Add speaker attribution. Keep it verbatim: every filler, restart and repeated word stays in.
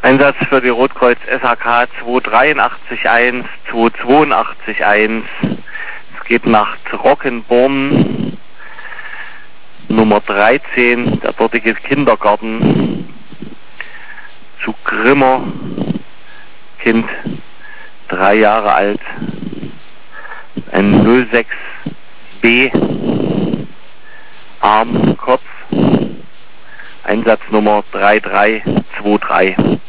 Speaker 1: Einsatz für die Rotkreuz S H K zwei drei acht eins, zwei zwei acht eins. Es geht nach Trockenborn, Nummer dreizehn, der dortige Kindergarten, zu Grimmer, Kind drei Jahre alt, ein null sechs B, Arm, Kopf, Einsatznummer drei drei zwei drei.